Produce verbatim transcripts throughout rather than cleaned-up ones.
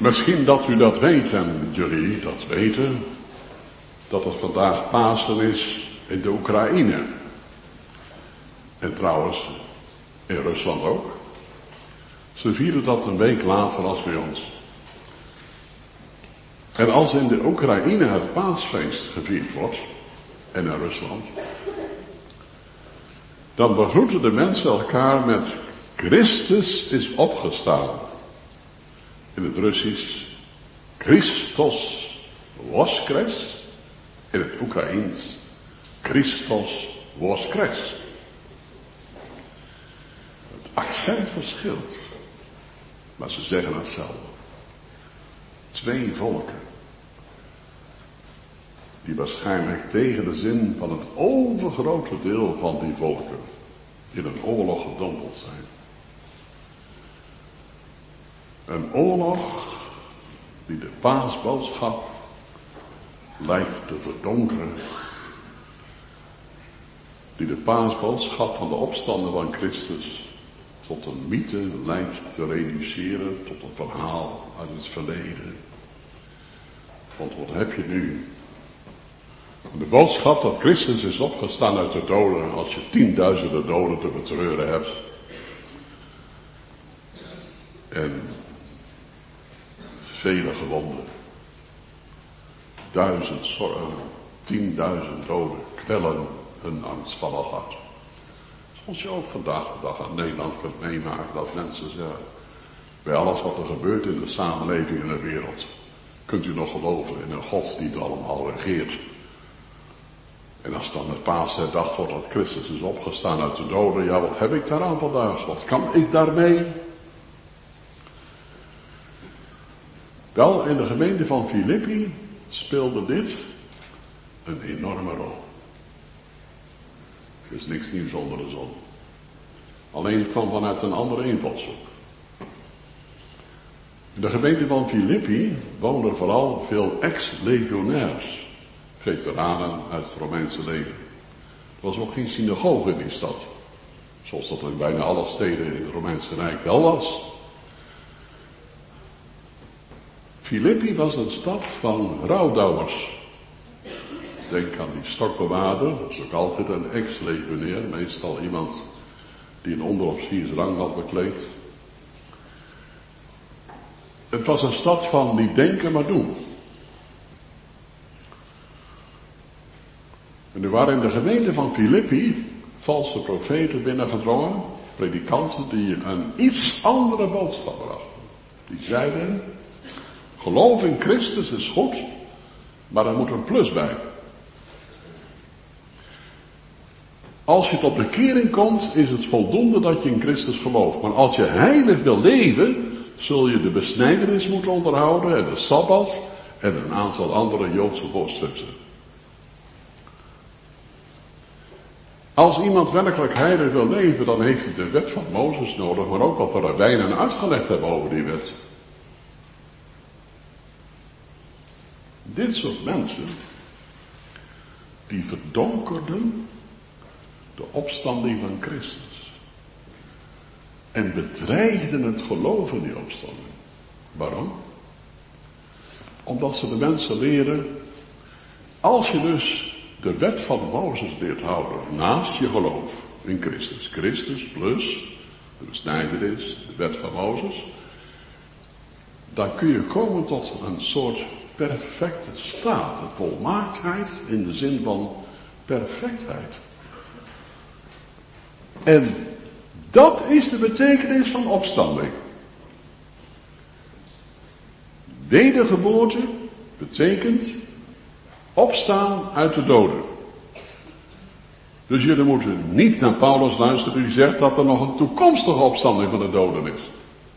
Misschien dat u dat weet en jullie dat weten, dat het vandaag Pasen is in de Oekraïne. En trouwens in Rusland ook. Ze vieren dat een week later als bij ons. En als in de Oekraïne het paasfeest gevierd wordt, en in Rusland, dan begroeten de mensen elkaar met Christus is opgestaan. In het Russisch, Christos voskres. In het Oekraïens, Christos voskres. Het accent verschilt, maar ze zeggen hetzelfde. Twee volken, die waarschijnlijk tegen de zin van het overgrote deel van die volken in een oorlog gedompeld zijn. Een oorlog die de paasboodschap lijkt te verdonkeren. Die de paasboodschap van de opstanding van Christus tot een mythe lijkt te reduceren, tot een verhaal uit het verleden. Want wat heb je nu? De boodschap dat Christus is opgestaan uit de doden, als je tienduizenden doden te betreuren hebt. En vele gewonden. Duizend zorgen, tienduizend doden kwellen hun angstvallig hart. Zoals je ook vandaag de dag in Nederland kunt meemaken dat mensen zeggen, bij alles wat er gebeurt in de samenleving en de wereld, kunt u nog geloven in een God die het allemaal regeert. En als dan met Pasen herdacht wordt dat Christus is opgestaan uit de doden, ja, wat heb ik daaraan vandaag? Wat kan ik daarmee? Wel, in de gemeente van Filippi speelde dit een enorme rol. Er is niks nieuws onder de zon. Alleen het kwam vanuit een andere invalshoek. In de gemeente van Filippi woonden vooral veel ex-legionairs, veteranen uit het Romeinse leger. Er was ook geen synagoge in die stad, zoals dat in bijna alle steden in het Romeinse Rijk wel was. Filippi was een stad van rouwdouwers. Denk aan die stokbewaarder, dat is ook altijd een ex-legionair, meestal iemand die een onderofficiersrang had bekleed. Het was een stad van niet denken maar doen. En er waren in de gemeente van Filippi valse profeten binnengedrongen, predikanten die een iets andere boodschap brachten. Die zeiden, geloof in Christus is goed, maar er moet een plus bij. Als je tot bekering komt, is het voldoende dat je in Christus gelooft. Maar als je heilig wil leven, zul je de besnijdenis moeten onderhouden en de Sabbat en een aantal andere Joodse voorschriften. Als iemand werkelijk heilig wil leven, dan heeft hij de wet van Mozes nodig, maar ook wat de rabbijnen uitgelegd hebben over die wet. Dit soort mensen, die verdonkerden de opstanding van Christus. En bedreigden het geloof in die opstanding. Waarom? Omdat ze de mensen leren, als je dus de wet van Mozes leert houden, naast je geloof in Christus. Christus plus de besnijdenis, de wet van Mozes. Dan kun je komen tot een soort perfecte staat. De volmaaktheid in de zin van perfectheid. En dat is de betekenis van opstanding. Wedergeboorte betekent opstaan uit de doden. Dus jullie moeten niet naar Paulus luisteren die zegt dat er nog een toekomstige opstanding van de doden is.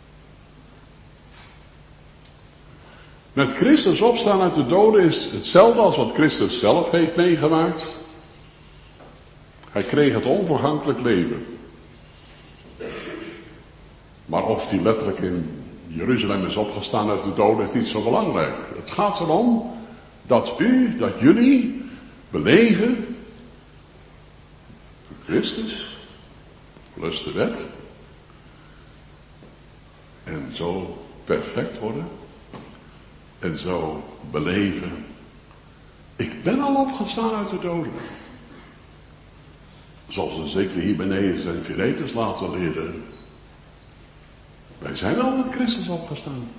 Met Christus opstaan uit de doden is hetzelfde als wat Christus zelf heeft meegemaakt. Hij kreeg het onvergankelijk leven. Maar of hij letterlijk in Jeruzalem is opgestaan uit de doden is niet zo belangrijk. Het gaat erom dat u, dat jullie beleven Christus plus de wet en zo perfect worden en zo beleven. Ik ben al opgestaan uit de doden. Zoals we zeker hier beneden zijn Philetus laten leren. Wij zijn al met Christus opgestaan.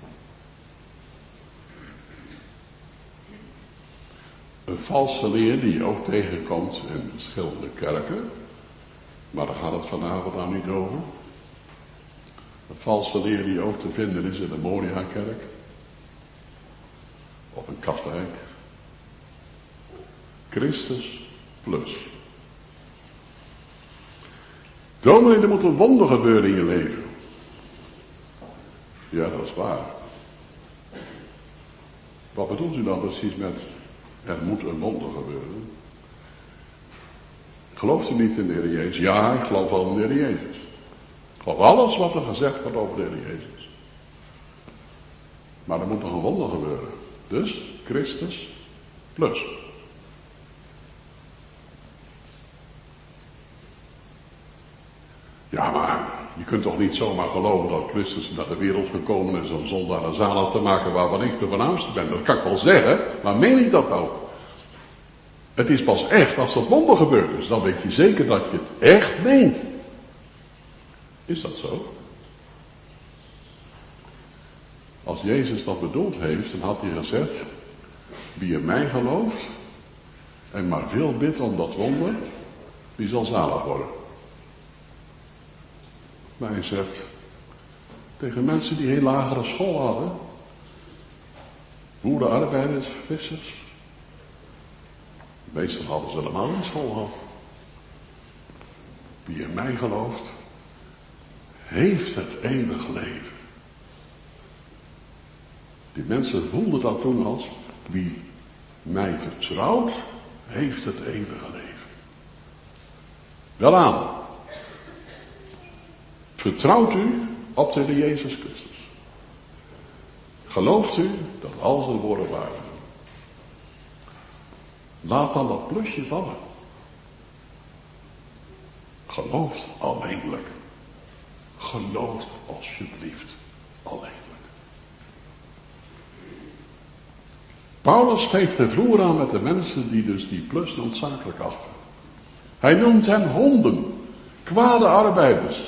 Een valse leer die je ook tegenkomt in verschillende kerken. Maar daar gaat het vanavond nou niet over. Een valse leer die ook te vinden is in de Moria-kerk. Of in Katwijk. Christus plus. Dominee, er moet een wonder gebeuren in je leven. Ja, dat is waar. Wat bedoelt u dan precies met er moet een wonder gebeuren? Gelooft u niet in de Heer Jezus? Ja, ik geloof wel in de Heer Jezus. Ik geloof alles wat er gezegd wordt over de Heer Jezus. Maar er moet nog een wonder gebeuren. Dus Christus plus. Ja, maar je kunt toch niet zomaar geloven dat Christus naar de wereld gekomen is om zondaren zalig te maken waarvan ik de voornaamste ben. Dat kan ik wel zeggen, maar meen ik dat ook? Het is pas echt als dat wonder gebeurt. Dus dan weet je zeker dat je het echt meent. Is dat zo? Als Jezus dat bedoeld heeft, dan had hij gezegd, wie in mij gelooft en maar veel bidt om dat wonder, die zal zalig worden. Maar hij zegt, tegen mensen die heel lagere school hadden, boeren, arbeiders, vissers, meestal hadden ze helemaal geen school gehad. Wie in mij gelooft, heeft het eeuwige leven. Die mensen voelden dat toen als, wie mij vertrouwt, heeft het eeuwige leven. Wel aan. Vertrouwt u op de Heer Jezus Christus? Gelooft u dat al zijn woorden waar zijn? Laat dan dat plusje vallen. Gelooft alleenlijk. Gelooft alsjeblieft alleenlijk. Paulus geeft de vloer aan met de mensen die dus die plus noodzakelijk achten. Hij noemt hen honden, kwade arbeiders.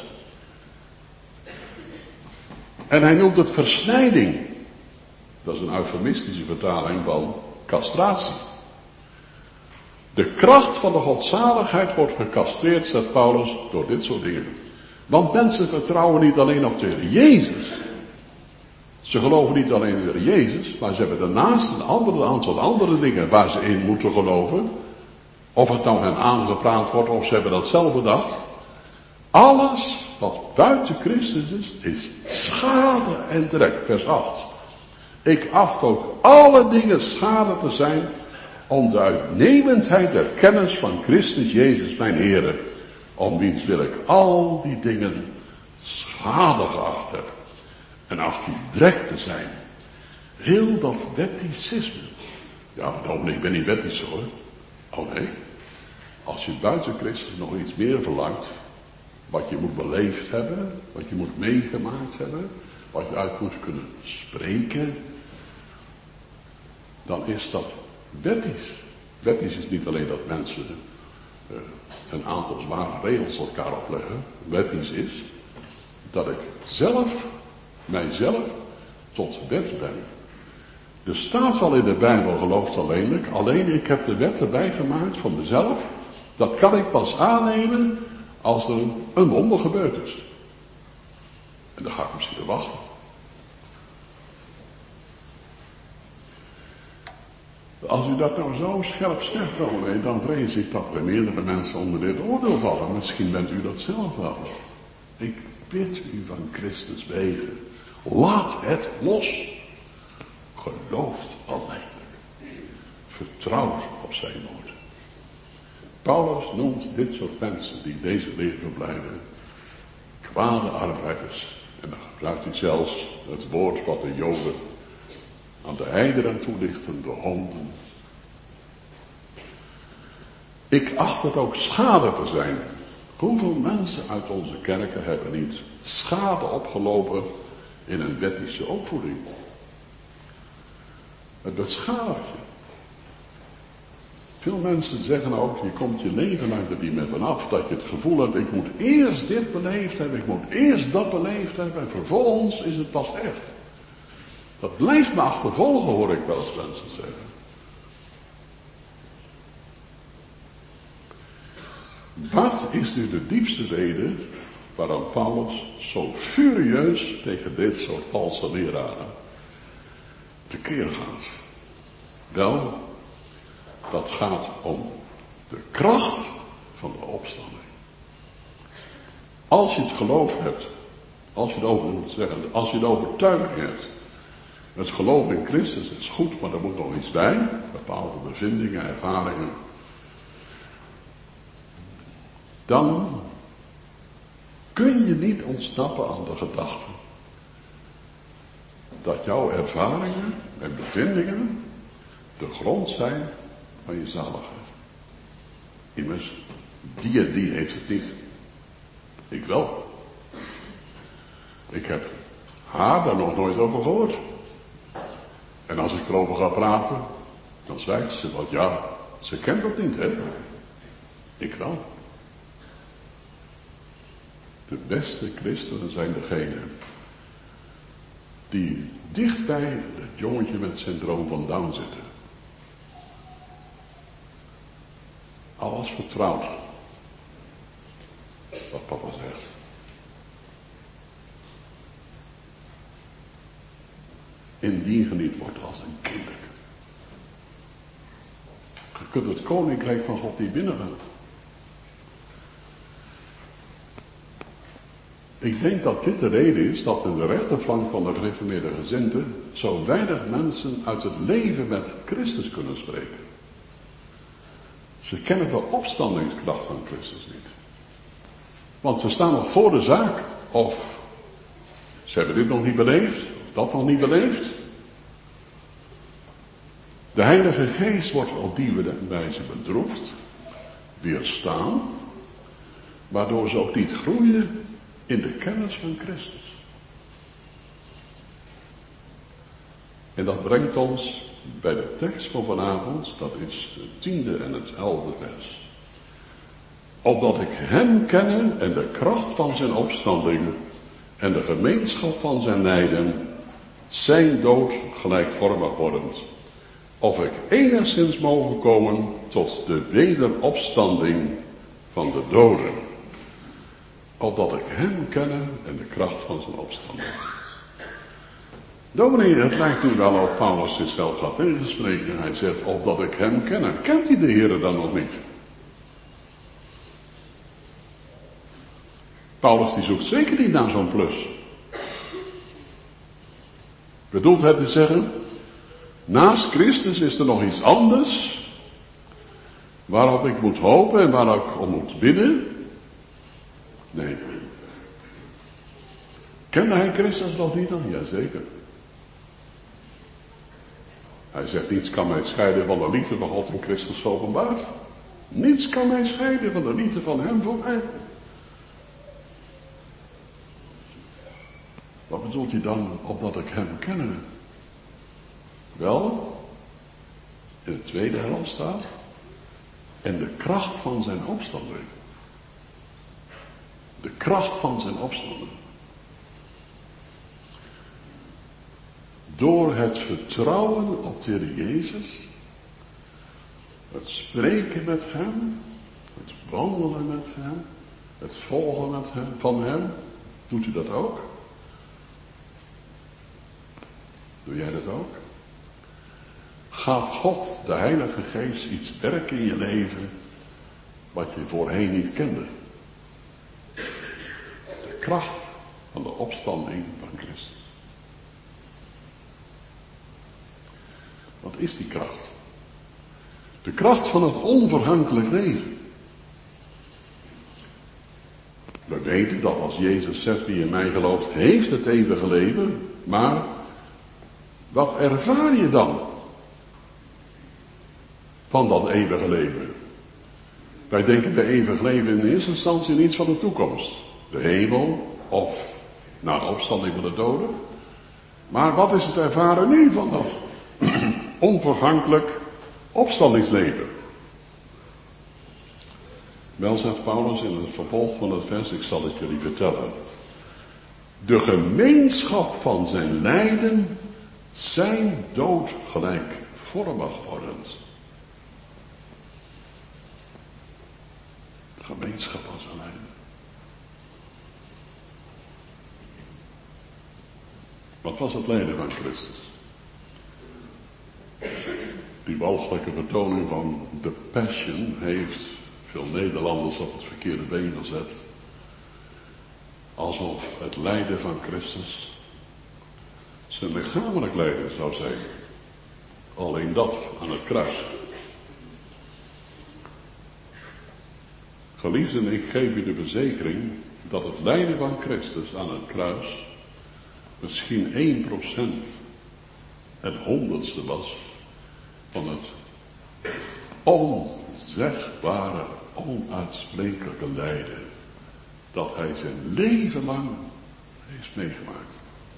En hij noemt het versnijding. Dat is een eufemistische vertaling van castratie. De kracht van de godzaligheid wordt gecastreerd, zegt Paulus, door dit soort dingen. Want mensen vertrouwen niet alleen op de Heer Jezus. Ze geloven niet alleen in de Heer Jezus, maar ze hebben daarnaast een andere aantal andere dingen waar ze in moeten geloven. Of het nou hen aangepraat wordt of ze hebben dat zelf bedacht. Alles wat buiten Christus is, is schade en drek. Vers acht. Ik acht ook alle dingen schade te zijn om de uitnemendheid der kennis van Christus Jezus mijn Heere, om wiens wil ik al die dingen schade geacht heb. En acht die drek te zijn. Heel dat wetticisme. Ja, nou, ik ben niet wettisch hoor. Oh nee. Als je buiten Christus nog iets meer verlangt, wat je moet beleefd hebben, wat je moet meegemaakt hebben, wat je uit moet kunnen spreken, dan is dat wettisch. Wettisch is niet alleen dat mensen uh, een aantal zware regels elkaar opleggen. Wettisch is dat ik zelf, mijzelf, tot wet ben. Er staat wel in de Bijbel, gelooft alleenlijk, alleen ik heb de wet erbij gemaakt voor mezelf. Dat kan ik pas aannemen als er een wonder gebeurd is. En dan ga ik misschien wachten. Als u dat nou zo scherp zegt, dan vrees ik dat er meerdere mensen onder dit oordeel vallen. Misschien bent u dat zelf wel. Ik bid u van Christus wegen. Laat het los. Gelooft alleenlijk. Vertrouwt op zijn woord. Paulus noemt dit soort mensen die deze leer verblijden kwade arbeiders. En dan gebruikt hij zelfs het woord wat de Joden aan de heidenen toelichten, de honden. Ik acht het ook schade te zijn. Hoeveel mensen uit onze kerken hebben niet schade opgelopen in een wettische opvoeding? Het beschadigt je. Veel mensen zeggen ook, je komt je leven uit er niet meer vanaf, dat je het gevoel hebt, ik moet eerst dit beleefd hebben, ik moet eerst dat beleefd hebben, en vervolgens is het pas echt. Dat blijft me achtervolgen, hoor ik wel eens mensen zeggen. Wat is nu de diepste reden waarom Paulus zo furieus tegen dit soort valse leraren tekeer gaat? Wel, dat gaat om de kracht van de opstanding. Als je het geloof hebt, als je het over moet zeggen, als je de overtuiging hebt, het geloof in Christus is goed, maar er moet nog iets bij, bepaalde bevindingen, ervaringen. Dan kun je niet ontsnappen aan de gedachte dat jouw ervaringen en bevindingen de grond zijn van je zaligheid. Immers, die en die heeft het niet. Ik wel. Ik heb haar daar nog nooit over gehoord. En als ik erover ga praten, dan zwijgt ze, want ja, ze kent dat niet, hè. Ik wel. De beste christenen zijn degenen die dicht bij het jongetje met het syndroom van Down zitten. Alles vertrouwt. Wat papa zegt. Indien geniet wordt als een kinderke. Je kunt het koninkrijk van God niet binnengaan. Ik denk dat dit de reden is dat in de rechterflank van de gereformeerde gezinde zo weinig mensen uit het leven met Christus kunnen spreken. Ze kennen de opstandingskracht van Christus niet. Want ze staan nog voor de zaak. Of ze hebben dit nog niet beleefd. Of dat nog niet beleefd. De Heilige Geest wordt op die wijze bedroefd. Weerstaan. Waardoor ze ook niet groeien in de kennis van Christus. En dat brengt ons bij de tekst van vanavond, dat is het tiende en het elfde vers. Opdat ik hem kenne en de kracht van zijn opstanding en de gemeenschap van zijn lijden, zijn dood gelijkvormig wordend. Of ik enigszins mogen komen tot de wederopstanding van de doden. Opdat ik hem kenne en de kracht van zijn opstanding. Dominee, het lijkt nu wel of Paulus zichzelf gaat tegenspreken. Hij zegt, opdat ik hem ken. Kent hij de Heere dan nog niet? Paulus die zoekt zeker niet naar zo'n plus. Bedoelt hij te zeggen, naast Christus is er nog iets anders, waarop ik moet hopen en waar ik om moet bidden? Nee. Kende hij Christus nog niet dan? Jazeker. Hij zegt, niets kan mij scheiden van de liefde van God in Christus openbaard. Niets kan mij scheiden van de liefde van hem voor mij. Wat bedoelt hij dan, opdat ik hem ken? Wel, in de tweede helft staat, en de kracht van zijn opstanding. De kracht van zijn opstanding. Door het vertrouwen op de Heer Jezus, het spreken met hem, het wandelen met hem, het volgen met hem, van hem, doet u dat ook? Doe jij dat ook? Gaat God, de Heilige Geest, iets werken in je leven wat je voorheen niet kende? De kracht van de opstanding van Christus. Wat is die kracht? De kracht van het onvergankelijk leven. We weten dat als Jezus zegt, wie in mij gelooft, heeft het eeuwige leven. Maar wat ervaar je dan van dat eeuwige leven? Wij denken bij eeuwig leven in eerste instantie aan iets van de toekomst. De hemel of na de opstanding van de doden. Maar wat is het ervaren nu van dat onvergankelijk opstandingsleven. Wel, zegt Paulus in het vervolg van het vers, ik zal het jullie vertellen. De gemeenschap van zijn lijden, zijn dood gelijkvormig wordend. De gemeenschap van zijn lijden. Wat was het lijden van Christus? Die walgelijke vertoning van de Passion heeft veel Nederlanders op het verkeerde been gezet. Alsof het lijden van Christus zijn lichamelijk lijden zou zijn. Alleen dat aan het kruis. Geliefden, ik geef u de verzekering dat het lijden van Christus aan het kruis misschien één procent het honderdste was van het onzegbare, onuitsprekelijke lijden dat hij zijn leven lang heeft meegemaakt.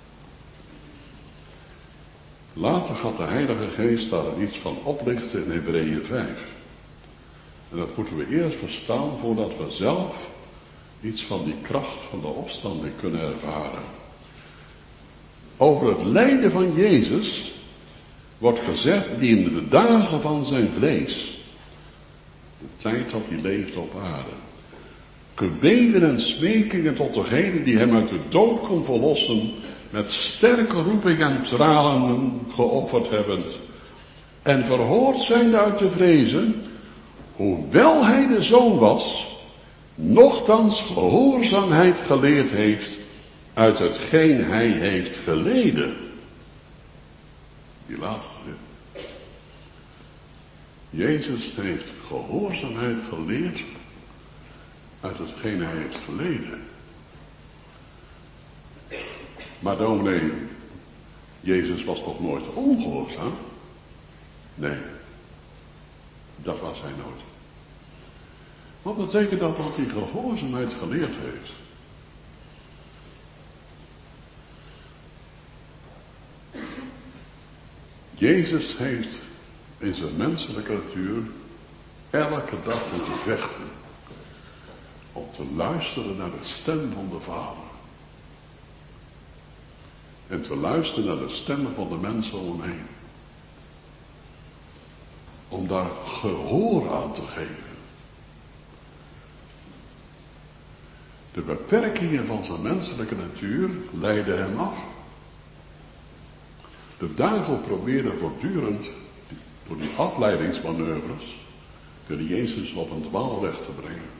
Later gaat de Heilige Geest daar iets van oplichten in Hebreeën vijf. En dat moeten we eerst verstaan voordat we zelf iets van die kracht van de opstanding kunnen ervaren. Over het lijden van Jezus wordt gezegd, die in de dagen van zijn vlees, de tijd dat hij leefde op aarde, gebeden en smekingen tot degene die hem uit de dood kon verlossen, met sterke roeping en tranen geofferd hebbend, en verhoord zijnde uit de vrezen, hoewel hij de zoon was, nochtans gehoorzaamheid geleerd heeft uit hetgeen hij heeft geleden. Die laatste zin. Jezus heeft gehoorzaamheid geleerd uit hetgeen hij heeft geleden. Maar dominee, Jezus was toch nooit ongehoorzaam? Nee, dat was hij nooit. Wat betekent dat dat hij gehoorzaamheid geleerd heeft? Jezus heeft in zijn menselijke natuur elke dag moeten vechten om te luisteren naar de stem van de Vader. En te luisteren naar de stemmen van de mensen om hem heen. Om daar gehoor aan te geven. De beperkingen van zijn menselijke natuur leidden hem af. De duivel probeerde voortdurend, door die afleidingsmanoeuvres, de Jezus op een dwaalweg te brengen.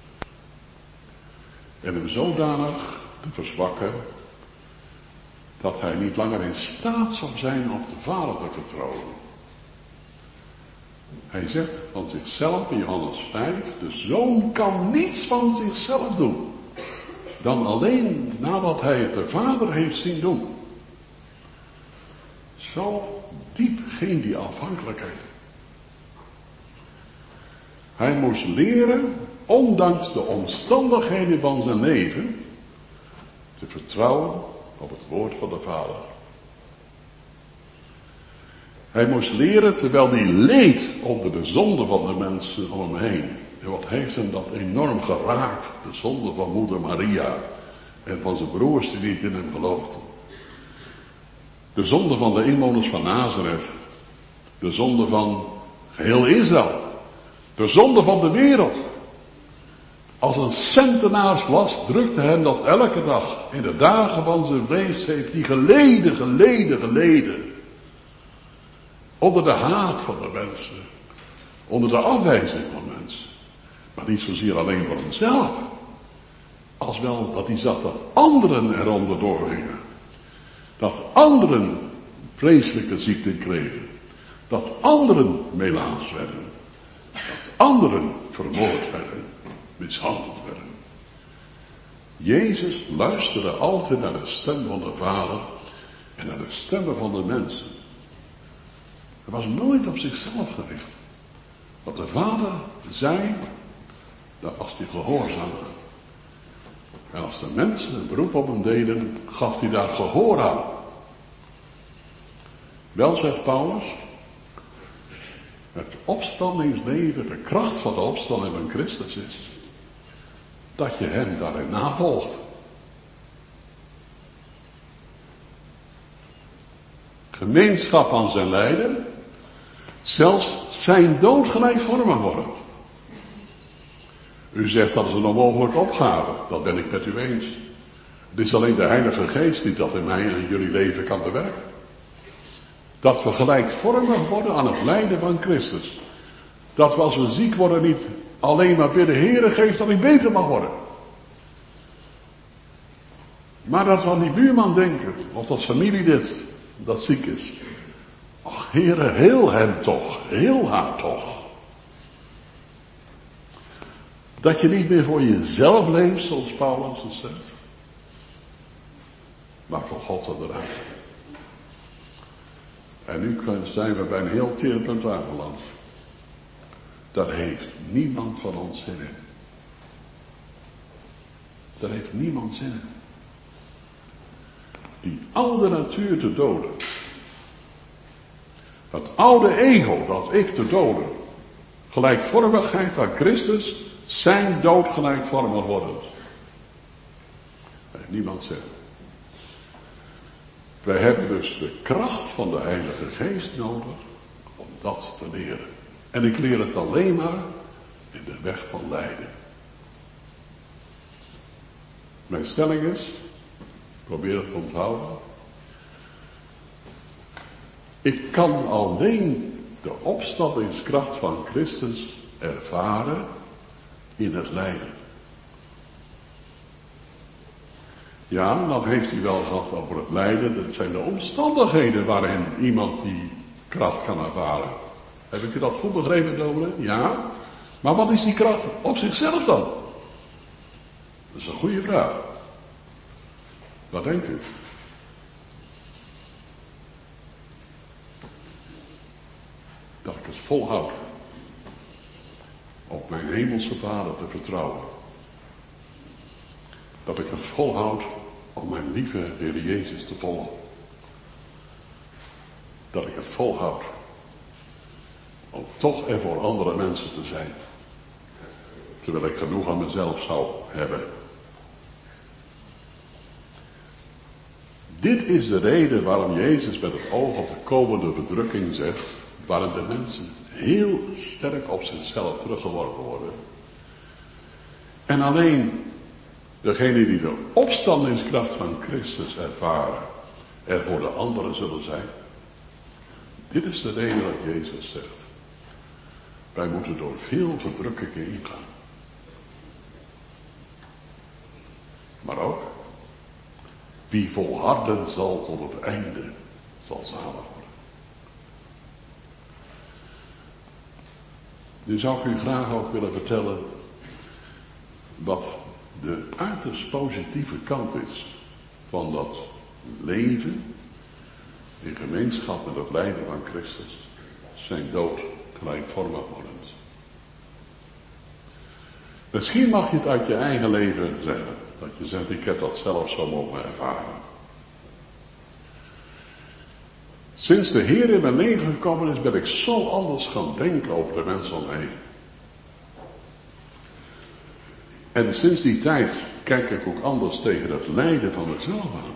En hem zodanig te verzwakken, dat hij niet langer in staat zou zijn op de Vader te vertrouwen. Hij zegt van zichzelf in Johannes vijf, de Zoon kan niets van zichzelf doen, dan alleen nadat hij het de Vader heeft zien doen. Zo diep ging die afhankelijkheid. Hij moest leren, ondanks de omstandigheden van zijn leven, te vertrouwen op het woord van de Vader. Hij moest leren terwijl hij leed onder de zonde van de mensen om hem heen. En wat heeft hem dat enorm geraakt, de zonde van moeder Maria en van zijn broers die niet in hem geloofden. De zonde van de inwoners van Nazareth. De zonde van geheel Israël. De zonde van de wereld. Als een centenaarslast drukte hem dat elke dag. In de dagen van zijn vlees heeft hij geleden, geleden, geleden. Onder de haat van de mensen. Onder de afwijzing van mensen. Maar niet zozeer alleen voor hemzelf. Als wel dat hij zag dat anderen eronder doorgingen. Dat anderen vreselijke ziekten kregen. Dat anderen melaans werden. Dat anderen vermoord werden. Mishandeld werden. Jezus luisterde altijd naar de stem van de Vader. En naar de stemmen van de mensen. Hij was nooit op zichzelf gericht. Wat de Vader zei, dat was hij gehoorzaam. En als de mensen een beroep op hem deden, gaf hij daar gehoor aan. Wel, zegt Paulus, het opstandingsleven, de kracht van de opstanding van Christus is, dat je hem daarin navolgt. Gemeenschap aan zijn lijden, zelfs zijn dood gelijkvormig worden. U zegt dat is een onmogelijke opgave, dat ben ik met u eens. Het is alleen de Heilige Geest die dat in mij en in jullie leven kan bewerken. Dat we gelijkvormig worden aan het lijden van Christus. Dat we als we ziek worden niet alleen maar bidden, Heere, geef dat ik beter mag worden. Maar dat we aan die buurman denken, of dat familielid dat ziek is. Ach, Heere, heel hem toch, heel haar toch. Dat je niet meer voor jezelf leeft, zoals Paulus het zegt. Maar voor God eruit. En nu zijn we bij een heel teer punt aangeland. Daar heeft niemand van ons zin in. Daar heeft niemand zin in. Die oude natuur te doden. Het oude ego, dat ik te doden. Gelijkvormigheid aan Christus, zijn dood gelijkvormig worden. Daar heeft niemand zin in. Wij hebben dus de kracht van de Heilige Geest nodig om dat te leren. En ik leer het alleen maar in de weg van lijden. Mijn stelling is, probeer het te onthouden. Ik kan alleen de opstandingskracht van Christus ervaren in het lijden. Ja, dan heeft hij wel gehad over het lijden. Dat zijn de omstandigheden waarin iemand die kracht kan ervaren. Heb ik u dat goed begrepen, dominee? Ja. Maar wat is die kracht op zichzelf dan? Dat is een goede vraag. Wat denkt u? Dat ik het volhoud op mijn hemelse Vader te vertrouwen. Dat ik het volhoud om mijn lieve Heer Jezus te volgen. Dat ik het volhoud om toch er voor andere mensen te zijn. Terwijl ik genoeg aan mezelf zou hebben. Dit is de reden waarom Jezus met het oog op de komende verdrukking zegt, waarin de mensen heel sterk op zichzelf teruggeworpen worden. En alleen degenen die de opstandingskracht van Christus ervaren, er voor de anderen zullen zijn. Dit is de reden dat Jezus zegt. Wij moeten door veel verdrukkingen ingaan. Maar ook, wie volharden zal tot het einde, zal zalig worden. Nu zou ik u graag ook willen vertellen wat de uiterst positieve kant is van dat leven in gemeenschap met het lijden van Christus, zijn dood gelijkvormig worden. Misschien mag je het uit je eigen leven zeggen, dat je zegt, ik heb dat zelf zo mogen ervaren. Sinds de Heer in mijn leven gekomen is, ben ik zo anders gaan denken over de mensen om me heen. En sinds die tijd kijk ik ook anders tegen het lijden van mezelf aan.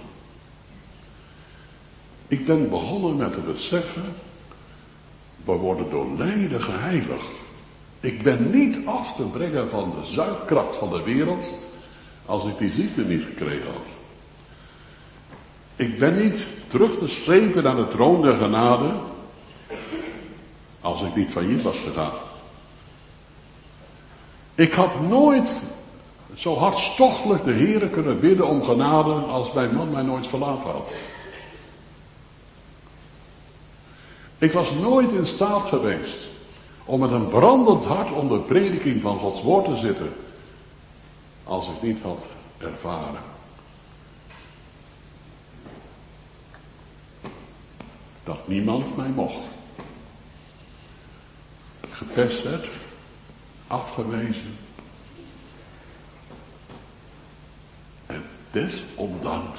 Ik ben begonnen met te beseffen, we worden door lijden geheiligd. Ik ben niet af te brengen van de zuigkracht van de wereld, als ik die ziekte niet gekregen had. Ik ben niet terug te streven naar de troon der genade, als ik niet failliet was gegaan. Ik had nooit zo hartstochtelijk de Heere kunnen bidden om genade, als mijn man mij nooit verlaten had. Ik was nooit in staat geweest om met een brandend hart onder de prediking van Gods woord te zitten, als ik niet had ervaren dat niemand mij mocht. Gepest, afgewezen. En desondanks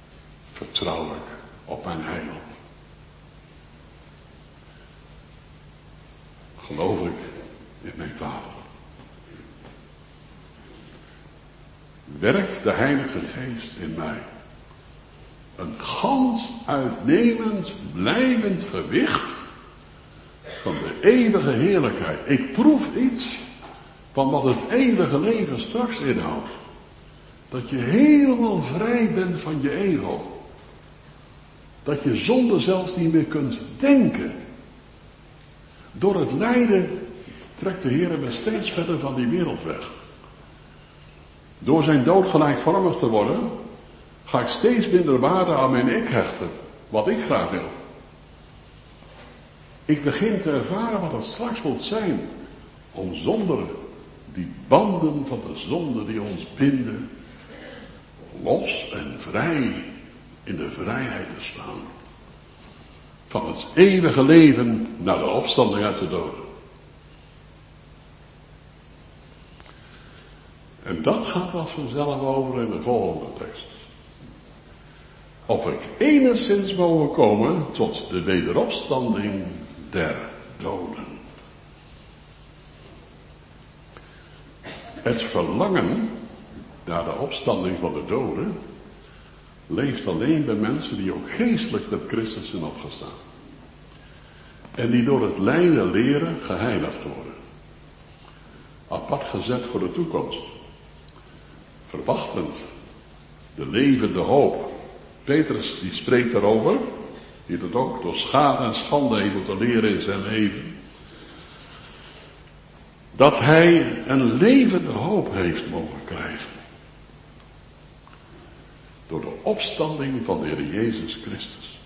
vertrouw ik op mijn heiland. Vader. Werkt de Heilige Geest in mij. Een gans uitnemend, blijvend gewicht van de eeuwige heerlijkheid. Ik proef iets van wat het eeuwige leven straks inhoudt. Dat je helemaal vrij bent van je ego. Dat je zonde zelfs niet meer kunt denken. Door het lijden trekt de Heer me steeds verder van die wereld weg. Door zijn dood gelijkvormig te worden, ga ik steeds minder waarde aan mijn ik hechten. Wat ik graag wil. Ik begin te ervaren wat het straks moet zijn. Om zonder die banden van de zonde die ons binden, los en vrij in de vrijheid te staan. Van het eeuwige leven naar de opstanding uit de doden. En dat gaat als vanzelf over in de volgende tekst. Of ik enigszins mogen komen tot de wederopstanding der doden. Het verlangen naar de opstanding van de doden leeft alleen bij mensen die ook geestelijk met Christus zijn opgestaan. En die door het lijden leren geheiligd worden. Apart gezet voor de toekomst. Verwachtend. De levende hoop. Petrus die spreekt daarover. Die dat ook door schade en schande heeft moeten leren in zijn leven. Dat hij een levende hoop heeft mogen krijgen. Door de opstanding van de Heer Jezus Christus.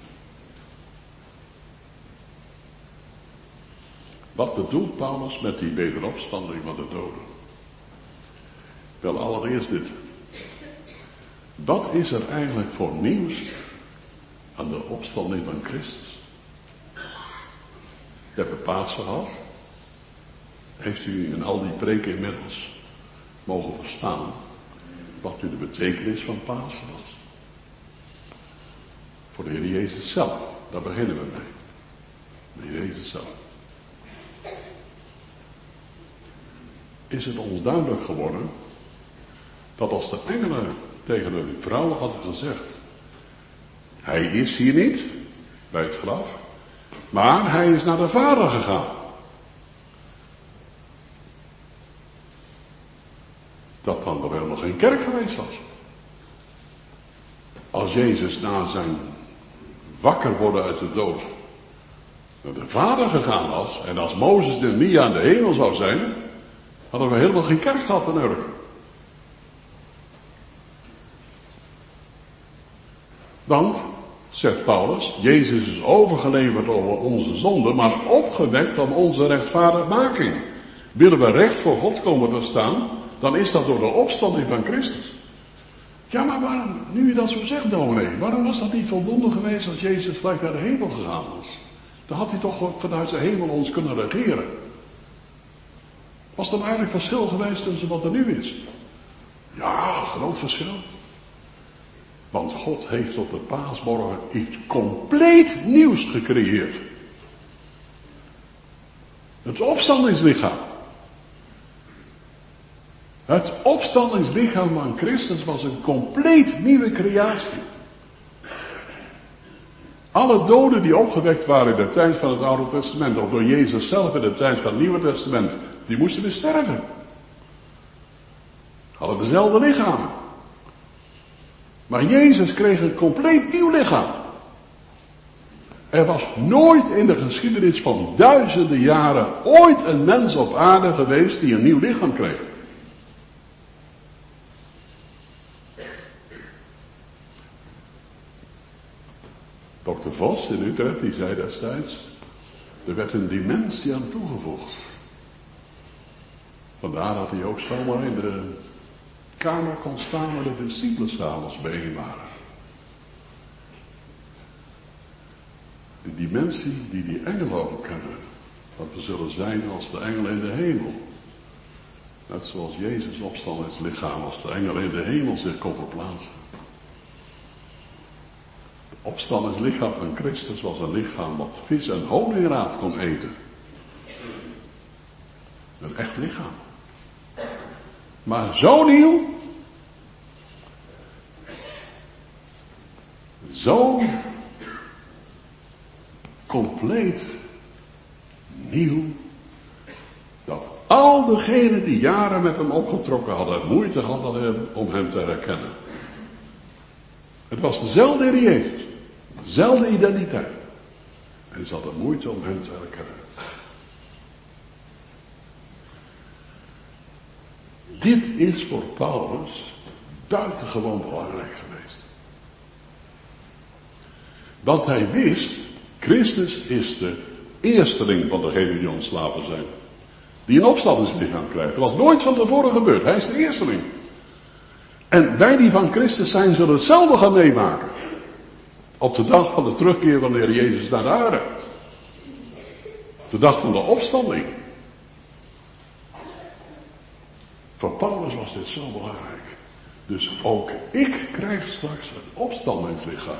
Wat bedoelt Paulus met die wederopstanding van de doden? Wel, allereerst dit. Wat is er eigenlijk voor nieuws aan de opstanding van Christus? Je hebt het Pasen gehad. Heeft u in al die preken inmiddels mogen verstaan wat nu de betekenis van Pasen was? Voor de Heer Jezus zelf, daar beginnen we mee. De Heer Jezus zelf. Is het ons duidelijk geworden dat als de engelen tegen de vrouwen hadden gezegd, hij is hier niet, bij het graf, maar hij is naar de Vader gegaan. Dat dan er helemaal geen kerk geweest was. Als Jezus na zijn wakker worden uit de dood naar de Vader gegaan was, en als Mozes en Elia in de hemel zou zijn, hadden we helemaal geen kerk gehad in Urk. Want, zegt Paulus, Jezus is overgeleverd over onze zonde, maar opgewekt van onze rechtvaardigmaking. Willen we recht voor God komen te staan, dan is dat door de opstanding van Christus. Ja, maar waarom, nu je dat zo zegt, dominee, waarom was dat niet voldoende geweest als Jezus gelijk naar de hemel gegaan was? Dan had hij toch vanuit de hemel ons kunnen regeren. Was er eigenlijk verschil geweest tussen wat er nu is? Ja, groot verschil. Want God heeft op de paasmorgen iets compleet nieuws gecreëerd. Het opstandingslichaam. Het opstandingslichaam van Christus was een compleet nieuwe creatie. Alle doden die opgewekt waren in de tijd van het Oude Testament, of door Jezus zelf in de tijd van het Nieuwe Testament, die moesten weer sterven. Hadden dezelfde lichamen. Maar Jezus kreeg een compleet nieuw lichaam. Er was nooit in de geschiedenis van duizenden jaren ooit een mens op aarde geweest die een nieuw lichaam kreeg. dokter Vos in Utrecht, die zei destijds, er werd een dimensie aan toegevoegd. Vandaar dat hij ook zomaar in de kamer kon staan waar de discipelen s'avonds bijeen waren. De dimensie die die engelen ook kennen. Dat we zullen zijn als de engelen in de hemel. Net zoals Jezus opstandingslichaam als de engelen in de hemel zich kon verplaatsen. Het opstandingslichaam van Christus was een lichaam wat vis en honingraad kon eten. Een echt lichaam. Maar zo nieuw. Zo compleet nieuw. Dat al degenen die jaren met hem opgetrokken hadden, moeite hadden om hem te herkennen. Het was dezelfde Heer Jezus. Dezelfde identiteit. En ze hadden moeite om hem te herkennen. Dit is voor Paulus buitengewoon belangrijk geweest. Want hij wist, Christus is de eersteling van degenen die ontslapen zijn. Die een opstandingslichaam krijgt. Dat was nooit van tevoren gebeurd. Hij is de eersteling. En wij die van Christus zijn, zullen hetzelfde gaan meemaken. Op de dag van de terugkeer van de Heer Jezus naar de aarde. De dag van de opstanding. Voor Paulus was dit zo belangrijk. Dus ook ik krijg straks een opstandingslichaam.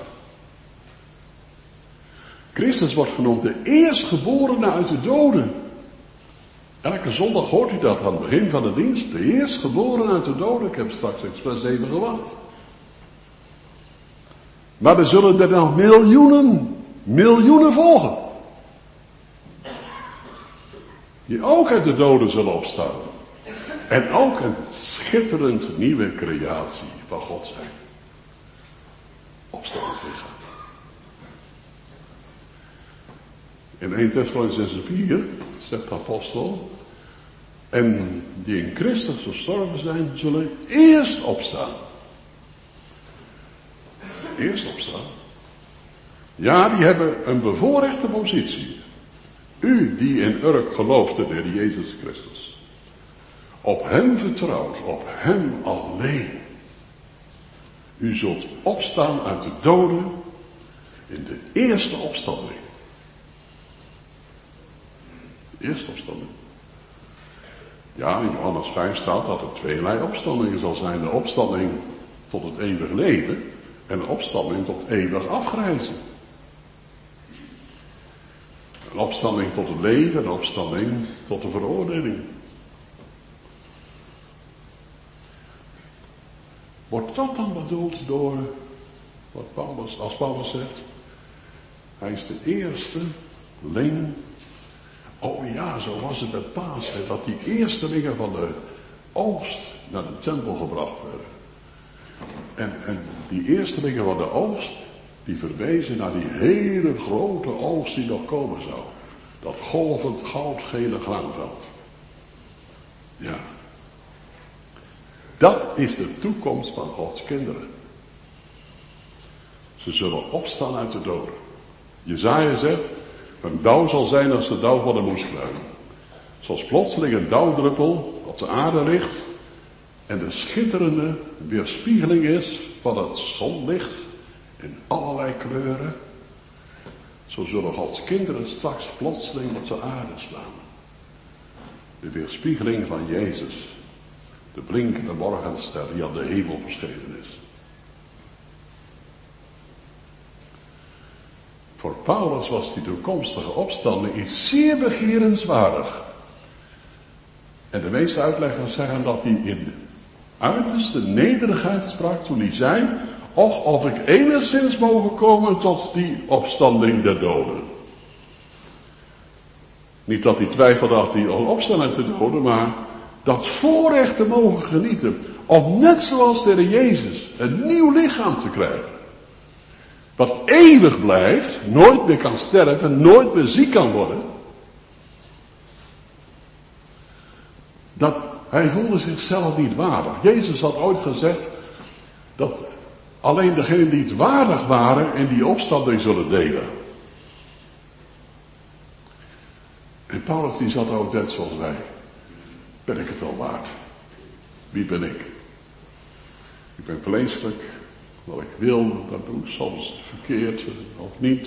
Christus wordt genoemd de eerstgeborene uit de doden. Elke zondag hoort u dat aan het begin van de dienst. De eerstgeborene uit de doden. Ik heb straks expres even gewacht. Maar er zullen er nog miljoenen, miljoenen volgen. Die ook uit de doden zullen opstaan. En ook een schitterend nieuwe creatie van God zijn. Opstandingslichaam. In Eerste Thessalonicenzen vier zegt de apostel, en die in Christus gestorven zijn, zullen eerst opstaan. Eerst opstaan. Ja, die hebben een bevoorrechte positie. U die in Urk gelooft in de Heer Jezus Christus. Op hem vertrouwt, op hem alleen. U zult opstaan uit de doden in de eerste opstanding. De eerste opstanding. Ja, in Johannes vijf staat dat er tweelei opstandingen zal zijn. De opstanding tot het eeuwig leven en de opstanding tot eeuwig afgrijzen. Een opstanding tot het leven en een opstanding tot de veroordeling. Wordt dat dan bedoeld door wat Paulus, als Paulus zegt, hij is de eerste ling. Oh ja, zo was het met Pasen, dat die eerstelingen van de oogst naar de tempel gebracht werden. En, en die eerstelingen van de oogst, die verwezen naar die hele grote oogst die nog komen zou. Dat golvend goudgele graanveld. Ja. Dat is de toekomst van Gods kinderen. Ze zullen opstaan uit de doden. Jesaja zegt, een dauw zal zijn als de dauw van de moeskruin. Zoals plotseling een dauwdruppel op de aarde ligt en de schitterende weerspiegeling is van het zonlicht in allerlei kleuren. Zo zullen Gods kinderen straks plotseling op de aarde staan. De weerspiegeling van Jezus. De blinkende morgenster die aan de hemel verschenen is. Voor Paulus was die toekomstige opstanding iets zeer begerenswaardig. En de meeste uitleggers zeggen dat hij in uiterste nederigheid sprak toen hij zei, och, of ik enigszins mogen komen tot die opstanding der doden. Niet dat hij twijfelde dat hij al opstaan uit de doden, maar dat voorrecht te mogen genieten. Om net zoals de Heer Jezus een nieuw lichaam te krijgen. Wat eeuwig blijft, nooit meer kan sterven, nooit meer ziek kan worden. Dat hij voelde zichzelf niet waardig. Jezus had ooit gezegd dat alleen degenen die het waardig waren in die opstanding zullen delen. En Paulus die zat ook net zoals wij. Ben ik het wel waard? Wie ben ik? Ik ben vleeselijk. Wat ik wil, dat doe ik soms verkeerd of niet.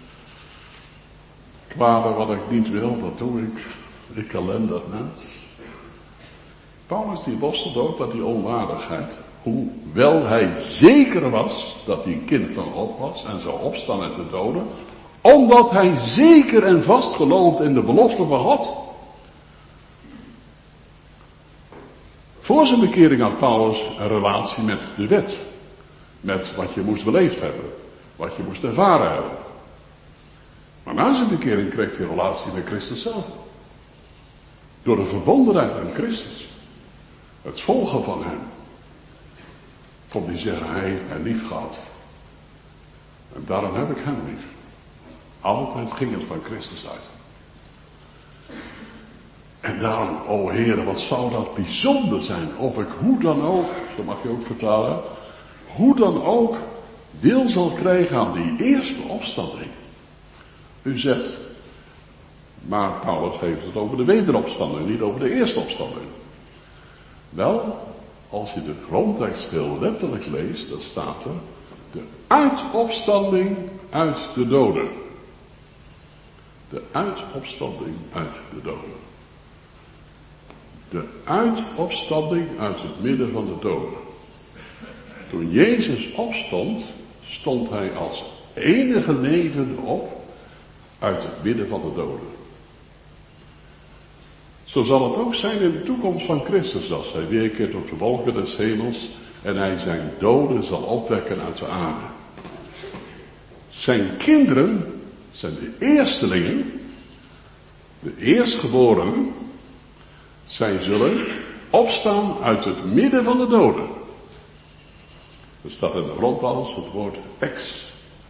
Kwade wat ik niet wil, dat doe ik. Ik ellendig mens. Paulus die worstelde ook met die onwaardigheid. Hoewel hij zeker was dat hij een kind van God was en zou opstaan uit de doden. Omdat hij zeker en vast gelooft in de belofte van God. Voor zijn bekering had Paulus een relatie met de wet. Met wat je moest beleefd hebben. Wat je moest ervaren hebben. Maar na zijn bekering kreeg hij een relatie met Christus zelf. Door de verbondenheid aan Christus. Het volgen van hem. Kon hij zeggen, hij heeft mij lief gehad. En daarom heb ik hem lief. Altijd ging het van Christus uit. En daarom, o Heere, wat zou dat bijzonder zijn, of ik hoe dan ook, zo mag je ook vertalen, hoe dan ook deel zal krijgen aan die eerste opstanding. U zegt, maar Paulus heeft het over de wederopstanding, niet over de eerste opstanding. Wel, als je de grondtekst heel letterlijk leest, dan staat er de uitopstanding uit de doden. De uitopstanding uit de doden. De uitopstanding uit het midden van de doden. Toen Jezus opstond, stond hij als enige levende op uit het midden van de doden. Zo zal het ook zijn in de toekomst van Christus, als hij weerkeert op de wolken des hemels en hij zijn doden zal opwekken uit de aarde. Zijn kinderen zijn de eerstelingen, de eerstgeborenen, zij zullen opstaan uit het midden van de doden. Er staat in de grondtaal het woord ex.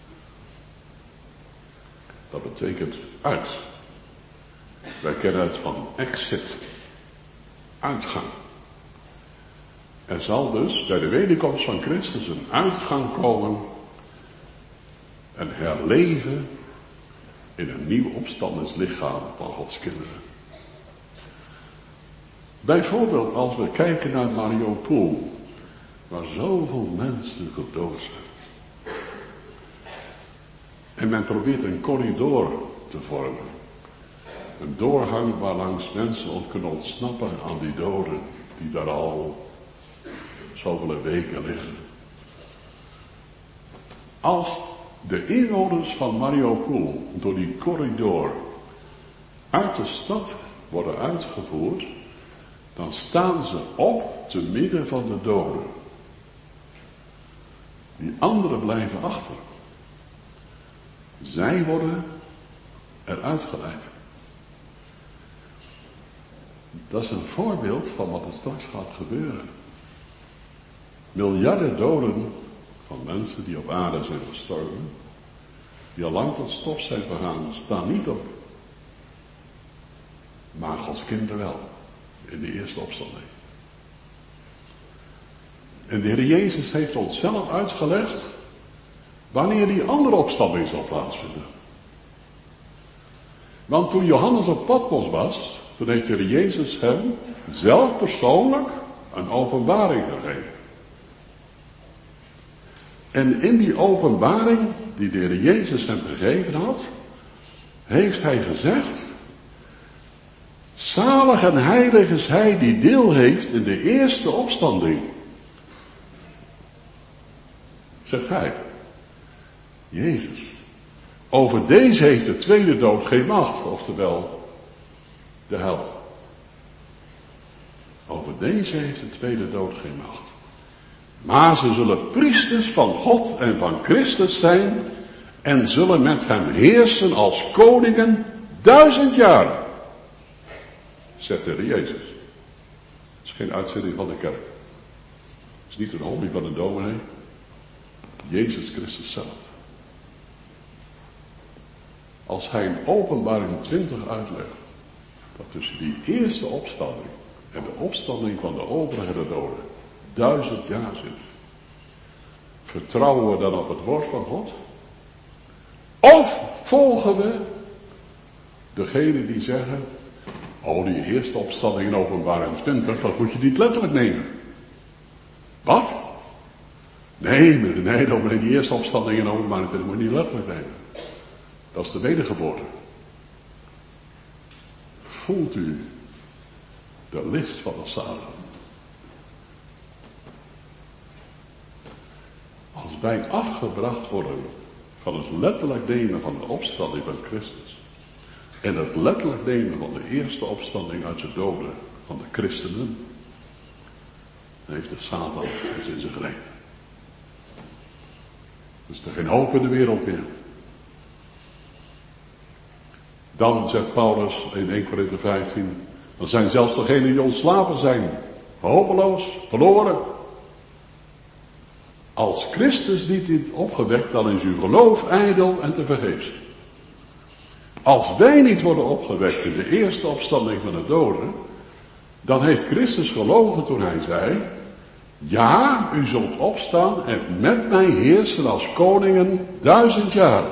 Dat betekent uit. Wij kennen het van exit. Uitgang. Er zal dus bij de wederkomst van Christus een uitgang komen. Een herleven in een nieuw opstandingslichaam van Gods kinderen. Bijvoorbeeld als we kijken naar Mariupol, waar zoveel mensen gedood zijn. En men probeert een corridor te vormen. Een doorgang waarlangs mensen ook kunnen ontsnappen aan die doden die daar al zoveel weken liggen. Als de inwoners van Mariupol door die corridor uit de stad worden uitgevoerd, dan staan ze op te midden van de doden. Die anderen blijven achter. Zij worden eruit geleid. Dat is een voorbeeld van wat er straks gaat gebeuren. Miljarden doden van mensen die op aarde zijn gestorven, die al lang tot stof zijn vergaan, staan niet op. Maar Gods kinderen wel. In de eerste opstanding. En de Heer Jezus heeft ons zelf uitgelegd wanneer die andere opstanding zal plaatsvinden. Want toen Johannes op Patmos was, toen heeft de Heer Jezus hem zelf persoonlijk een openbaring gegeven. En in die openbaring die de Heer Jezus hem gegeven had, heeft hij gezegd: zalig en heilig is hij die deel heeft in de eerste opstanding. Zegt hij. Jezus. Over deze heeft de tweede dood geen macht, oftewel de hel. Over deze heeft de tweede dood geen macht. Maar ze zullen priesters van God en van Christus zijn en zullen met hem heersen als koningen duizend jaar. Zegt de Heer Jezus. Het is geen uitzending van de kerk. Het is niet een hobby van een dominee. Jezus Christus zelf. Als hij in Openbaring twintig uitlegt dat tussen die eerste opstanding en de opstanding van de overige doden duizend jaar zit, vertrouwen we dan op het woord van God? Of volgen we degene die zeggen: oh, die eerste opstanding in Openbaring twintig, dat moet je niet letterlijk nemen. Wat? Nee, nee, nee, die eerste opstanding in Openbaring twintig moet je niet letterlijk nemen. Dat is de wedergeboorte. Voelt u de list van de Satan? Als wij afgebracht worden van het letterlijk nemen van de opstanding van Christus en het letterlijk nemen van de eerste opstanding uit de doden van de christenen, heeft de Satan het in zijn greep. Dus er is geen hoop in de wereld meer. Dan zegt Paulus in Eerste Korinthe vijftien, dan zijn zelfs degenen die ontslapen zijn, hopeloos, verloren. Als Christus niet is opgewekt, dan is uw geloof ijdel en tevergeefs. Als wij niet worden opgewekt in de eerste opstanding van de doden, dan heeft Christus gelogen toen hij zei, ja, u zult opstaan en met mij heersen als koningen duizend jaar.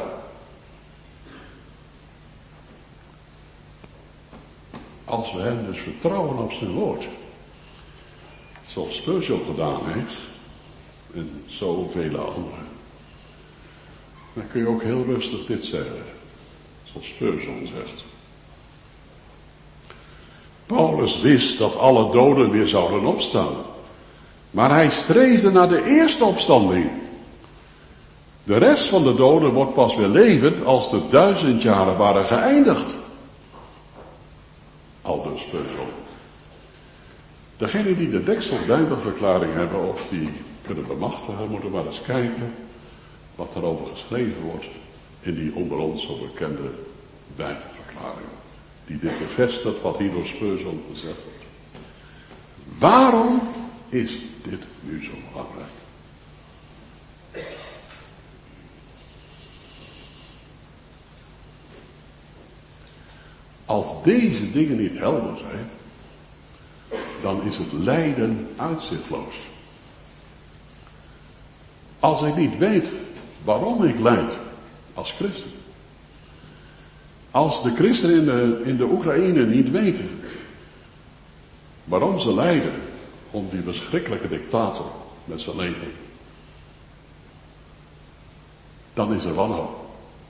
Als we hem dus vertrouwen op zijn woord, zoals Spurgeon gedaan heeft, en zoveel anderen, dan kun je ook heel rustig dit zeggen, zoals Spurgeon zegt. Paulus wist dat alle doden weer zouden opstaan, maar hij streefde naar de eerste opstanding. De rest van de doden wordt pas weer levend als de duizend jaren waren geëindigd. Aldus Spurgeon. Degenen die de Deksel Bijbelverklaring hebben of die kunnen bemachtigen, moeten maar eens kijken wat daarover geschreven wordt in die onder ons zo bekende Bijbelverklaring. Die dit bevestigt wat hier door Spurgeon gezegd wordt. Waarom is dit nu zo belangrijk? Als deze dingen niet helder zijn, dan is het lijden uitzichtloos. Als ik niet weet waarom ik lijd als christen. Als de christenen in de, in de Oekraïne niet weten waarom ze lijden onder die verschrikkelijke dictator met zijn leger, dan is er wanhoop.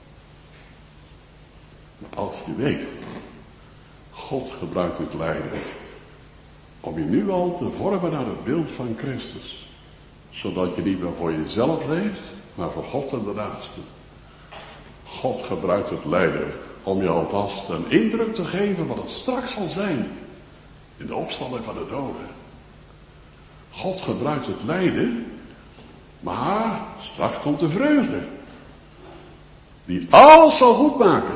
Maar als je weet, God gebruikt het lijden om je nu al te vormen naar het beeld van Christus, zodat je niet meer voor jezelf leeft, maar voor God en de naaste. God gebruikt het lijden om je alvast een indruk te geven wat het straks zal zijn in de opstanding van de doden. God gebruikt het lijden, maar straks komt de vreugde, die alles zal goed maken.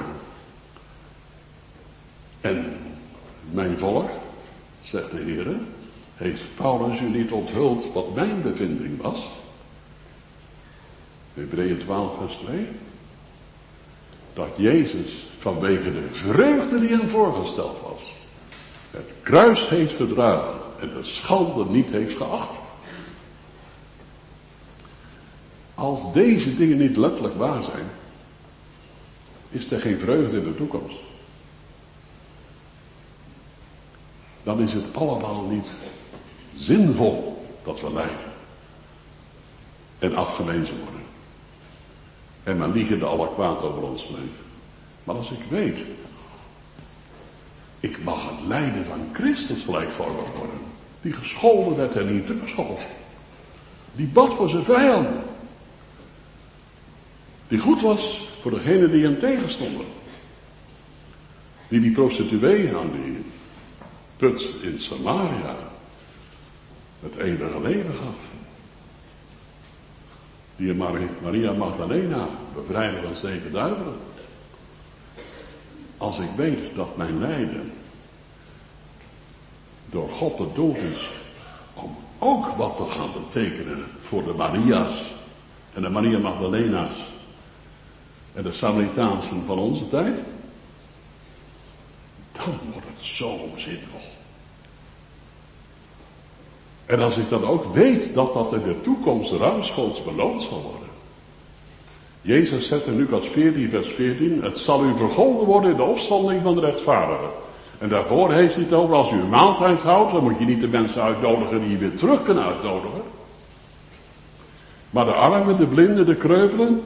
En mijn volk, zegt de Heer, heeft Paulus u niet onthuld wat mijn bevinding was? Hebreeën twaalf vers twee. Dat Jezus vanwege de vreugde die hem voorgesteld was, het kruis heeft verdragen en de schande niet heeft geacht. Als deze dingen niet letterlijk waar zijn, is er geen vreugde in de toekomst. Dan is het allemaal niet zinvol dat we lijden en afgewezen worden. En men liegende alle kwaad over ons smeet. Maar als ik weet, ik mag het lijden van Christus gelijkvormig worden. Die gescholden werd en niet teruggescholden. Die bad voor zijn vijanden. Die goed was voor degenen die hem tegenstonden. Die die prostituee aan die put in Samaria het eeuwige leven gaf. Die Maria Magdalena bevrijdde van zeven duivelen. Als ik weet dat mijn lijden door God bedoeld is om ook wat te gaan betekenen voor de Maria's en de Maria Magdalena's en de Samaritaansen van onze tijd, dan wordt het zo zinvol. En als ik dan ook weet dat dat in de toekomst ruimschoots beloond zal worden. Jezus zegt in Lucas veertien vers veertien, het zal u vergolden worden in de opstanding van de rechtvaardigen. En daarvoor heeft hij het over, als u een maaltijd houdt, dan moet je niet de mensen uitnodigen die je weer terug kunnen uitnodigen. Maar de armen, de blinden, de kreupelen.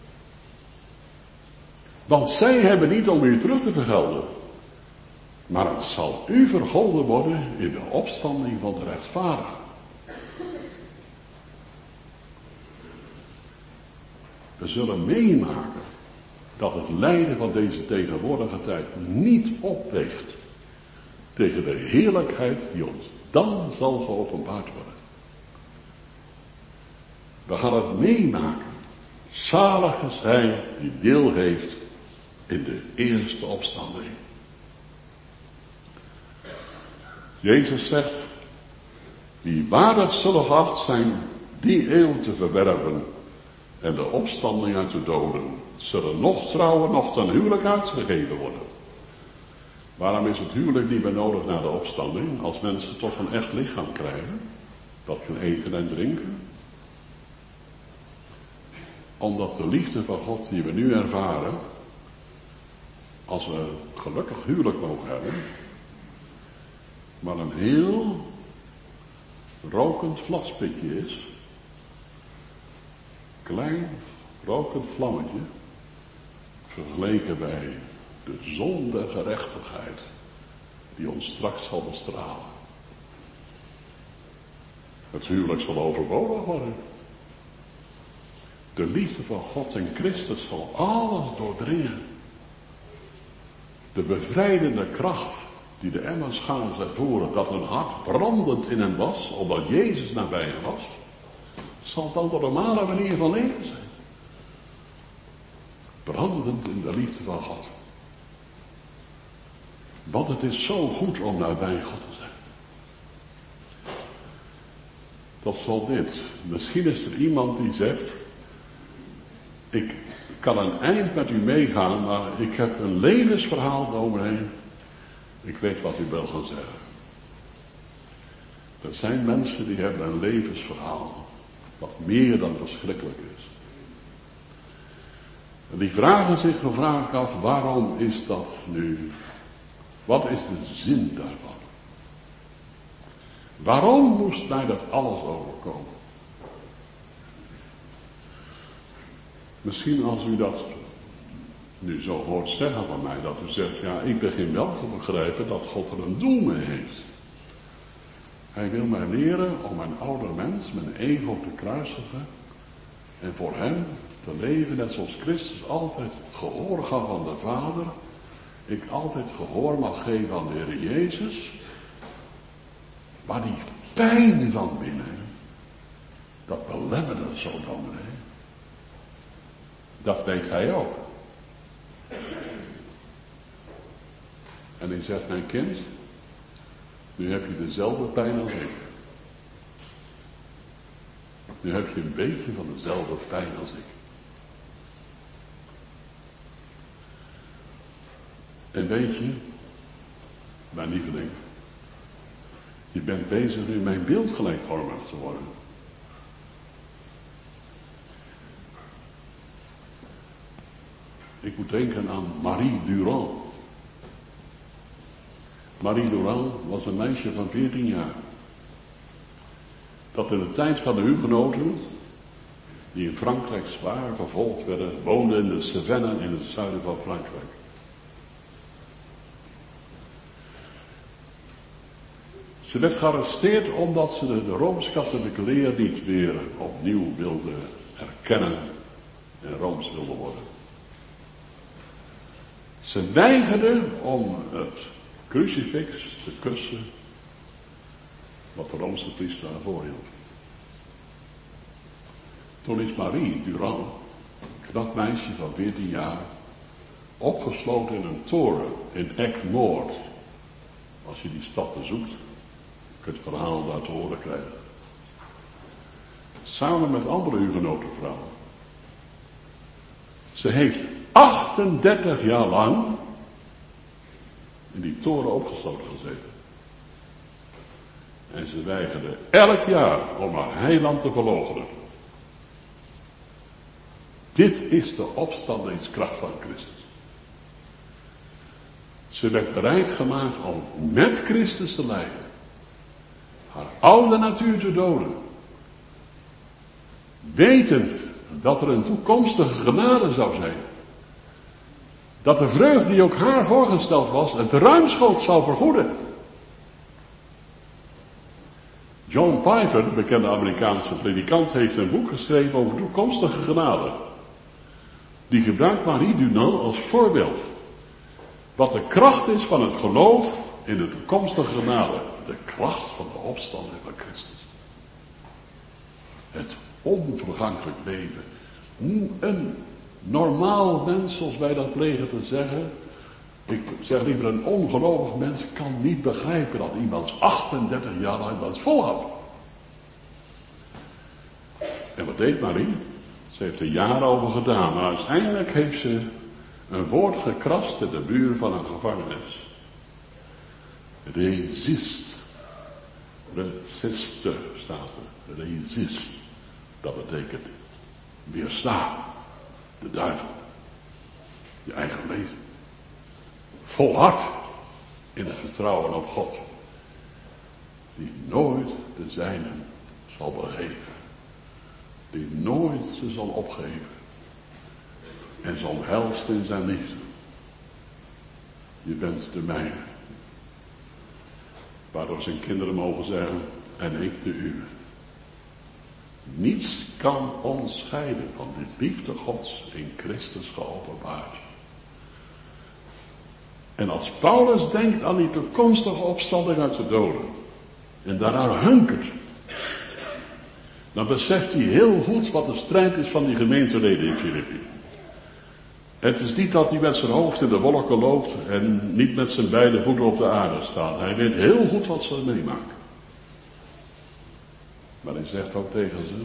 Want zij hebben niet om u terug te vergelden. Maar het zal u vergolden worden in de opstanding van de rechtvaardigen. We zullen meemaken dat het lijden van deze tegenwoordige tijd niet opweegt tegen de heerlijkheid die ons dan zal geopenbaard worden. We gaan het meemaken. Zalige zijn die deel heeft in de eerste opstanding. Jezus zegt, wie waarlijk zullen geacht zijn die eeuw te verwerven en de opstanding uit de doden, zullen nog trouwen, nog ten huwelijk uitgegeven worden. Waarom is het huwelijk niet meer nodig na de opstanding, als mensen toch een echt lichaam krijgen, dat kan eten en drinken? Omdat de liefde van God die we nu ervaren, als we een gelukkig huwelijk mogen hebben, maar een heel rokend vlaspitje is, klein rokend vlammetje, vergeleken bij de zon der gerechtigheid, die ons straks zal bestralen. Het huwelijk zal overbodig worden. De liefde van God en Christus zal alles doordringen. De bevrijdende kracht die de Emmausgangers ervoeren, dat hun hart brandend in hen was, omdat Jezus nabij hen was, zal dan de normale manier van leven zijn. Brandend in de liefde van God. Want het is zo goed om nabij God te zijn. Dat zal dit. Misschien is er iemand die zegt, ik kan een eind met u meegaan, maar ik heb een levensverhaal dominee. Ik weet wat u wil gaan zeggen. Dat zijn mensen die hebben een levensverhaal, wat meer dan verschrikkelijk is. En die vragen zich de vraag af, waarom is dat nu? Wat is de zin daarvan? Waarom moest mij dat alles overkomen? Misschien als u dat nu zo hoort zeggen van mij, dat u zegt, ja, ik begin wel te begrijpen dat God er een doel mee heeft. Hij wil mij leren om mijn oude mens, mijn ego te kruisigen en voor hem te leven net zoals Christus altijd gehoor gaf aan de Vader. Ik altijd gehoor mag geven aan de Heer Jezus. Maar die pijn van binnen, dat belemmerde zo dominee. Dat weet hij ook. En hij zegt, mijn kind, nu heb je dezelfde pijn als ik. Nu heb je een beetje van dezelfde pijn als ik. En weet je, mijn lieveling, je bent bezig nu mijn beeld gelijkvormig te worden. Ik moet denken aan Marie Durand. Marie Durand was een meisje van veertien jaar. Dat in de tijd van de hugenoten, die in Frankrijk zwaar vervolgd werden, woonde in de Cevennes in het zuiden van Frankrijk. Ze werd gearresteerd omdat ze de, de Rooms-Katholieke leer niet weer opnieuw wilde erkennen en Rooms wilde worden. Ze weigerde om het crucifix te kussen wat de Roomse priester haar voorhield. Toen is Marie Durand, een knap meisje van veertien jaar, opgesloten in een toren in Aigues-Mortes. Als je die stad bezoekt, kun je het verhaal daar te horen krijgen. Samen met andere hugenotenvrouwen. Ze heeft achtendertig jaar lang in die toren opgesloten gezeten. En ze weigerde elk jaar om haar heiland te verloochenen. Dit is de opstandingskracht van Christus. Ze werd bereid gemaakt om met Christus te lijden. Haar oude natuur te doden. Wetend dat er een toekomstige genade zou zijn. Dat de vreugde die ook haar voorgesteld was, het ruimschoots zou vergoeden. John Piper, de bekende Amerikaanse predikant, heeft een boek geschreven over toekomstige genade. Die gebruikt Marie Durand als voorbeeld. Wat de kracht is van het geloof in de toekomstige genade. De kracht van de opstanding van Christus. Het onvergankelijk leven. Een normaal mens, zoals wij dat plegen te zeggen, ik zeg liever een ongelovig mens, kan niet begrijpen dat iemand achtendertig jaar lang dat volhoudt. En wat deed Marie? Ze heeft er jaren over gedaan, maar uiteindelijk heeft ze een woord gekrast in de muur van een gevangenis. Resist. Resiste staat er. Resist. Dat betekent weerstaan. De duivel. Je eigen leven. Volhard in het vertrouwen op God. Die nooit de zijnen zal begeven. Die nooit ze zal opgeven. En zal helst in zijn liefde. Je bent de mijne. Waardoor zijn kinderen mogen zeggen, en ik de uwe. Niets kan ons scheiden van dit liefde Gods in Christus geopenbaard. En als Paulus denkt aan die toekomstige opstanding uit de doden, en daaraan hunkert, dan beseft hij heel goed wat de strijd is van die gemeenteleden in Filippi. Het is niet dat hij met zijn hoofd in de wolken loopt en niet met zijn beide voeten op de aarde staat. Hij weet heel goed wat ze meemaken. Maar hij zegt ook tegen ze,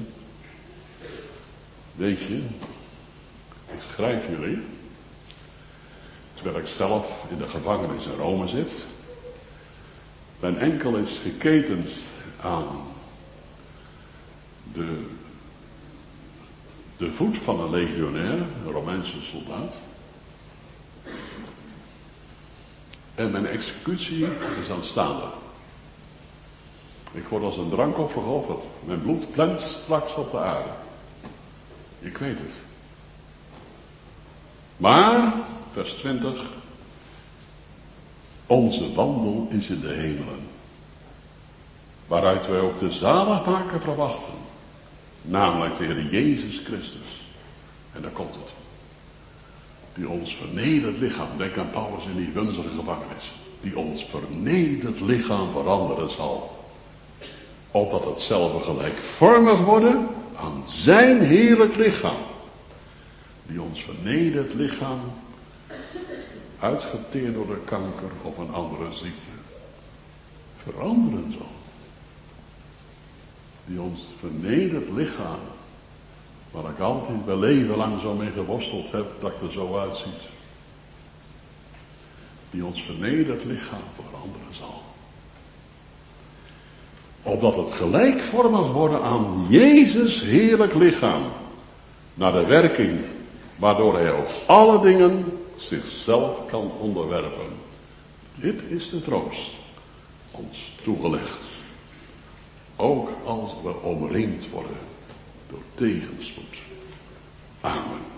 weet je, ik schrijf jullie, terwijl ik zelf in de gevangenis in Rome zit. Mijn enkel is geketend aan de, de voet van een legionair, een Romeinse soldaat. En mijn executie is aanstaande. Ik word als een drankoffer geofferd. Mijn bloed plant straks op de aarde. Ik weet het. Maar, vers twintig, onze wandel is in de hemelen, waaruit wij ook de zaligmaker verwachten, namelijk de Heer Jezus Christus. En daar komt het. Die ons vernederd lichaam, denk aan Paulus in die wunzige gevangenis, die ons vernederd lichaam veranderen zal, opdat hetzelfde gelijkvormig worden aan zijn heerlijk lichaam, die ons vernederd lichaam, uitgeteerd door de kanker of een andere ziekte, veranderen zal. Die ons vernederd lichaam, waar ik altijd mijn leven lang zo mee geworsteld heb, dat ik er zo uitziet, die ons vernederd lichaam veranderen zal. Opdat het gelijkvormig worden aan Jezus heerlijk lichaam, naar de werking waardoor hij op alle dingen zichzelf kan onderwerpen. Dit is de troost ons toegelegd. Ook als we omringd worden door tegenspoed. Amen.